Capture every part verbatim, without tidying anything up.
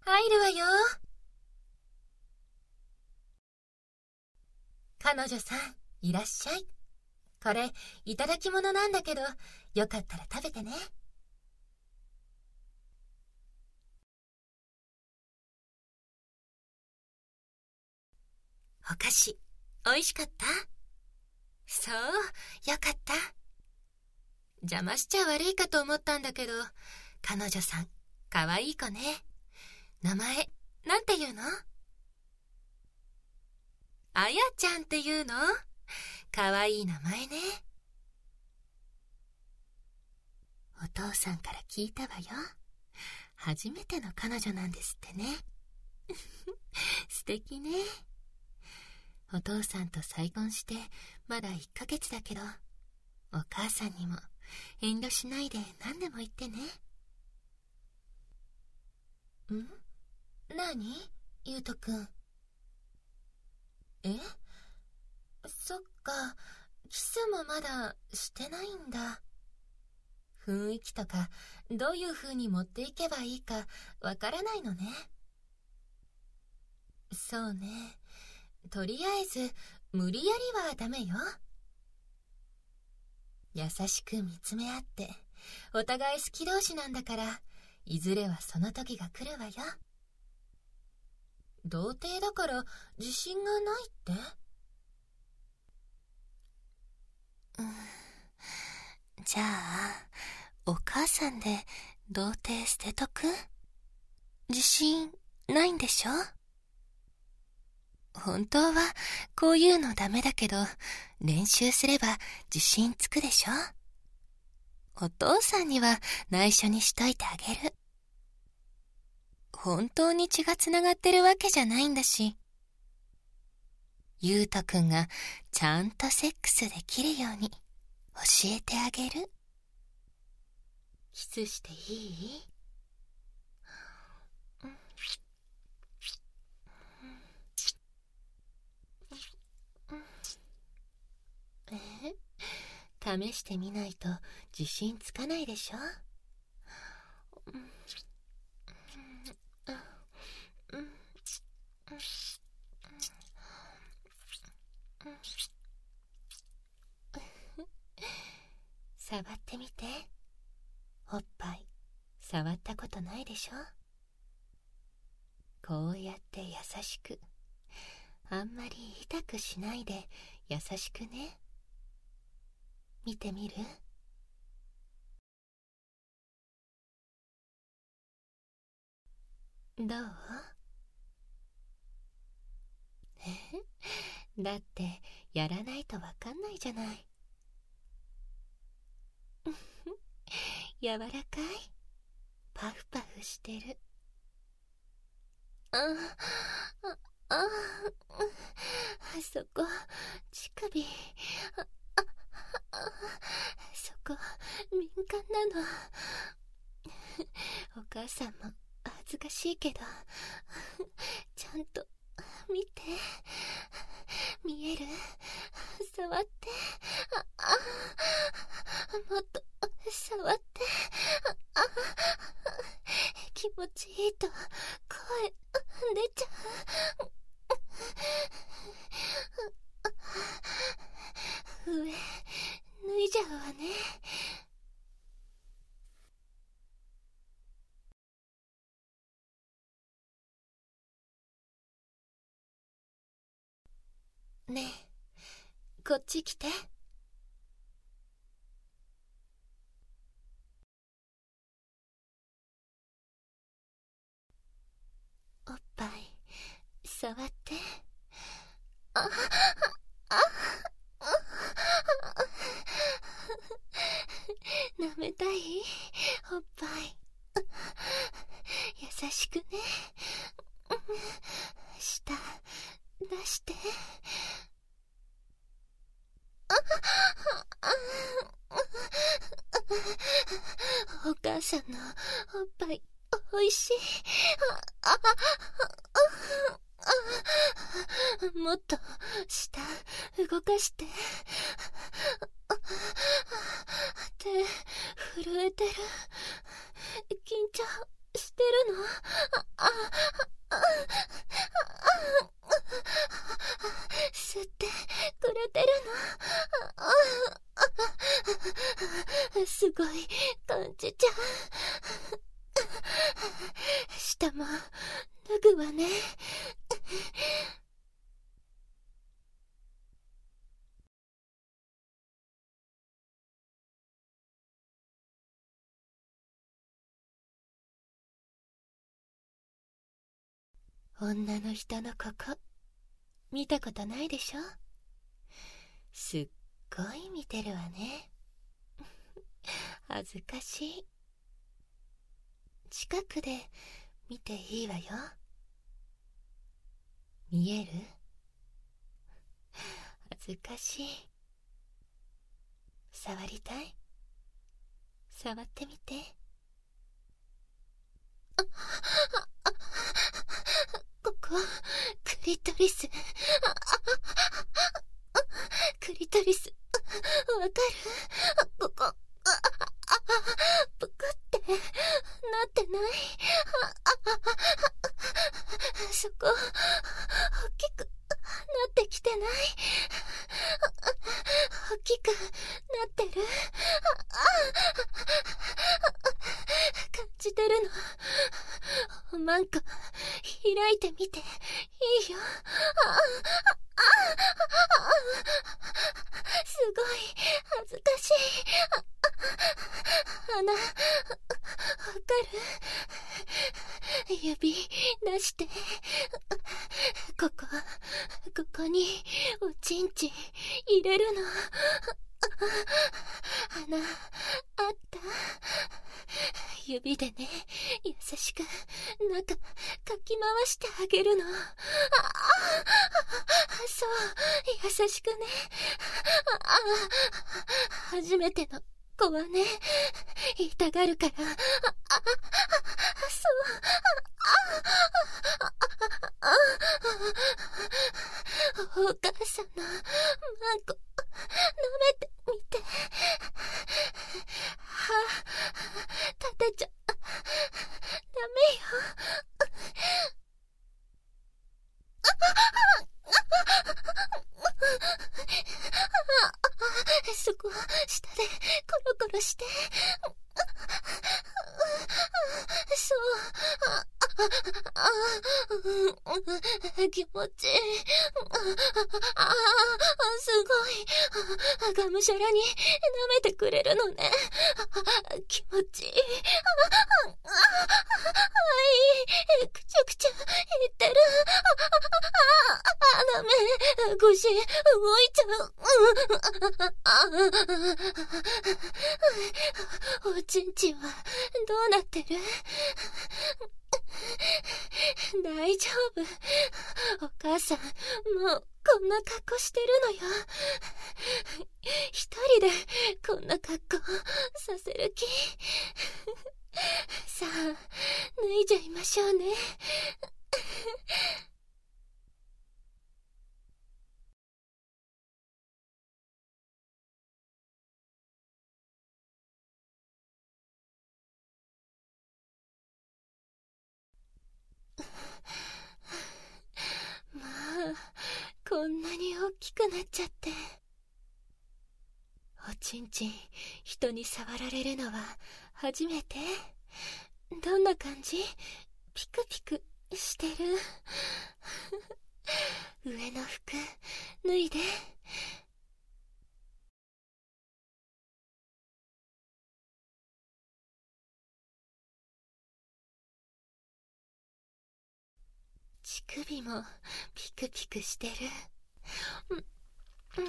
入るわよ。彼女さん、いらっしゃい。これ、いただき物なんだけど、よかったら食べてね。お菓子、おいしかった？そう、よかった。邪魔しちゃ悪いかと思ったんだけど、彼女さん、かわいい子ね。名前、なんていうの？あやちゃんっていうの？かわいい名前ね。お父さんから聞いたわよ。初めての彼女なんですってね。素敵ね。お父さんと再婚してまだいっかげつだけど、お母さんにも遠慮しないで何でも言ってね。ん？何？ゆうとくん。え？そっか、キスもまだしてないんだ。雰囲気とかどういう風に持っていけばいいかわからないのね。そうね。とりあえず無理やりはダメよ。優しく見つめ合ってお互い好き同士なんだから、いずれはその時が来るわよ。童貞だから自信がないって？うん、じゃあお母さんで童貞捨てとく？自信ないんでしょ？本当はこういうのダメだけど、練習すれば自信つくでしょ？お父さんには内緒にしといてあげる。本当に血がつながってるわけじゃないんだし。ゆうとくんがちゃんとセックスできるように教えてあげる。キスしていい？え？試してみないと自信つかないでしょ？触ってみて。おっぱい触ったことないでしょ？こうやって優しく、あんまり痛くしないで優しくね。見てみる？どう？だってやらないとわかんないじゃない。柔らかい？パフパフしてる。ああ、ああ、あそこ、乳首、あ、あ、あ、そこ、敏感なの。お母さんも恥ずかしいけど、ちゃんと見て。見える？触って。あ、あ、もっと触って。あ、あ、気持ちいいと声出ちゃう。上脱いじゃうわね。ねえ、こっち来て。おっぱい触って。あ、あ、あ、舐めたい？おっぱい優しくね。舌出して。お母さんのおっぱいおいしい。あああ、もっと舌動かして。手震えてる。緊張してるの？あ、あ、あ、吸ってくれてるの？すごい感じちゃう。下も脱ぐわね。女の人のここ見たことないでしょ？すっごい見てるわね。恥ずかしい。近くで見ていいわよ。見える？恥ずかしい。触りたい？触ってみて。あ、あ、ここクリトリス。あ、あ、クリトリスわかる？ここぷくってなってない？そこ大きくなってきてない？大きくなってる？感じてるの？マンコ開いてみていいよ。すごい恥ずかしい。穴わかる？指出して。ここここにおちんちん入れるの。穴あった？指でね、優しく中かき回してあげるの。ああ、そう、優しくね。ああ、初めての子はね、痛がるから。ああ、そう、ああ、お母さんのマンコ舐めてみて。歯立てちゃダメよ。そこ下でコロコロして。そう、気持ちいい。ああ、すごい。がむしゃらに舐めてくれるのね。気持ちいい。はい、くちゃくちゃ言ってる。ダメ、腰動いちゃう。おちんちんはどうなってる？大丈夫。お母さん、もうこんな格好してるのよ。一人でこんな格好させる気？さあ、脱いじゃいましょうね。まあ、こんなに大きくなっちゃって。おちんちん人に触られるのは初めて？どんな感じ？ピクピクしてる？上の服脱いで。乳首もピクピクしてる。うんうん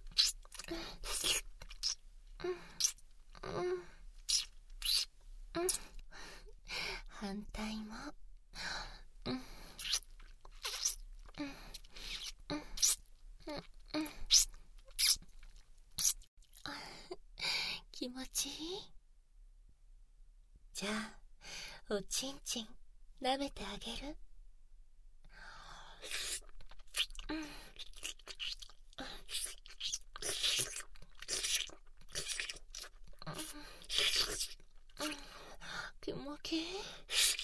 うんうん、反対も。うんうんうんうん、気持ちいい？じゃあおちんちん舐めてあげる。気持ちいい？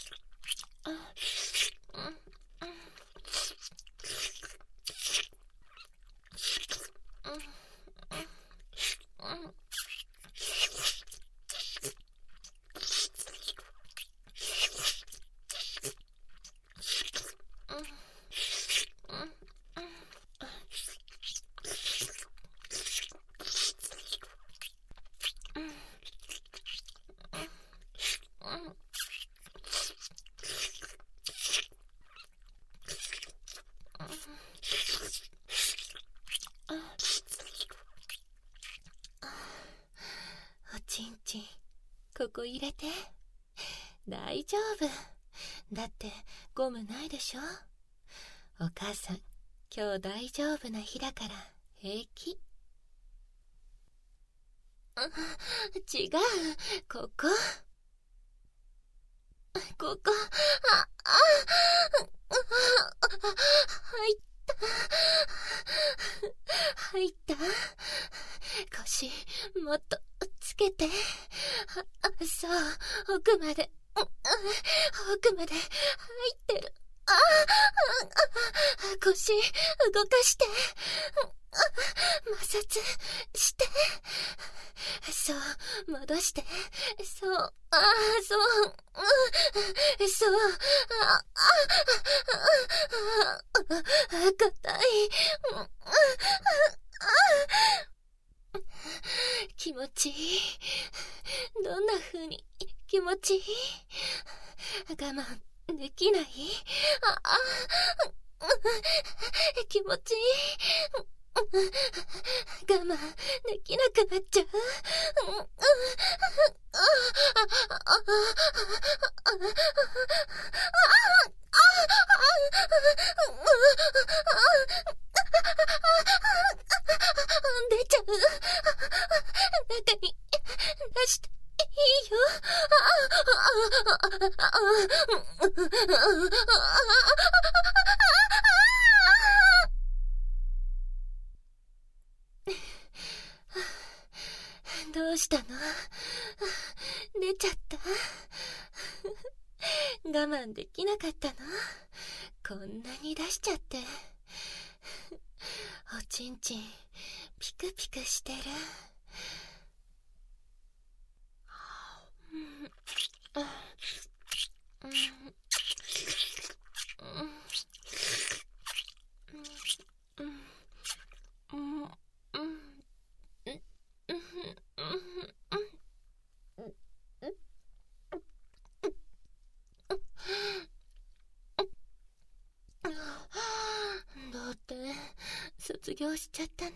こ入れて。大丈夫。だってゴムないでしょ。お母さん、今日大丈夫な日だから平気。違う、ここ。ここ、あ、あ、入った。入った。腰、もっとつけて。あ、そう、奥まで、奥まで入ってる。あ、腰、動かして。摩擦して。そう、戻して。そう、ああ、そう、そう、ああ、硬い。気持ちいい。どんな風に気持ちいい？我慢できない？ああ、気持ちいい。我慢できなくなっちゃう。出ちゃう。中に出していいよ。どうしたの？出ちゃった？我慢できなかったの？こんなに出しちゃって。おちんちんピクピクしてる。だって卒業しちゃったね。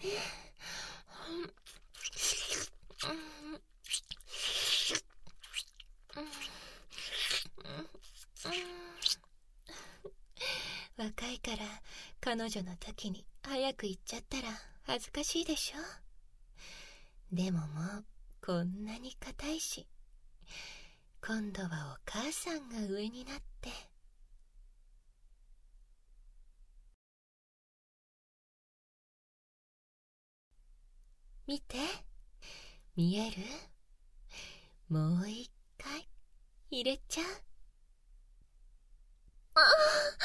若いから彼女の時に早く行っちゃったら恥ずかしいでしょ。でももうこんなに硬いし、今度はお母さんが上になって。見て、見える？もう一回入れちゃう。ああ、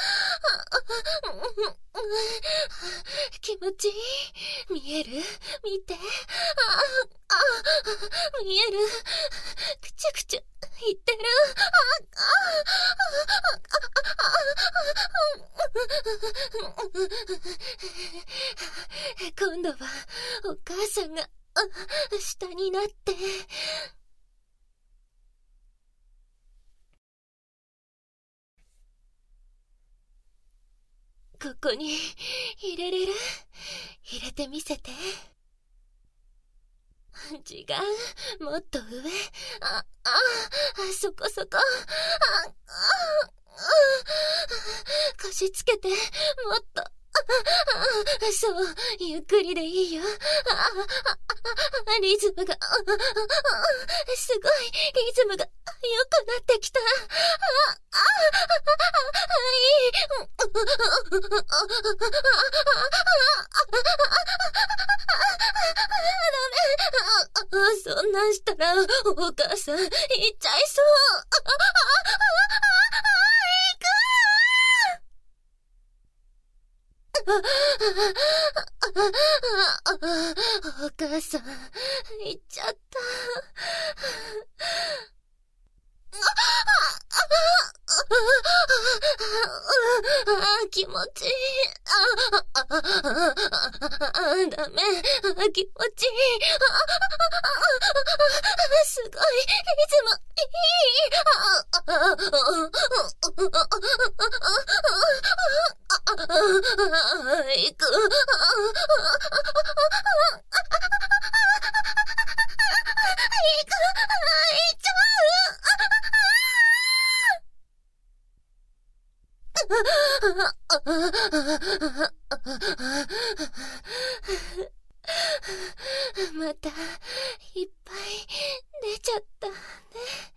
気持ちいい。見える？見て。ああ、見える。くちゅくちゅいってる。今度はお母さんが下になって。ここに入れれる？入れてみせて。違う、もっと上。あ、あ、そこそこ。あ、あ、腰つけて、もっと。そう、ゆっくりでいいよ。リズムが、すごい、リズムが良くなってきた。ダメ。そんなんしたら、お母さん、行っちゃいそう。お母さん、行っちゃった。気持ちいい。ダメ。気持ちいい。すごい。リズム。いい。行く。行く。行っちゃう。 またいっぱい出ちゃったね。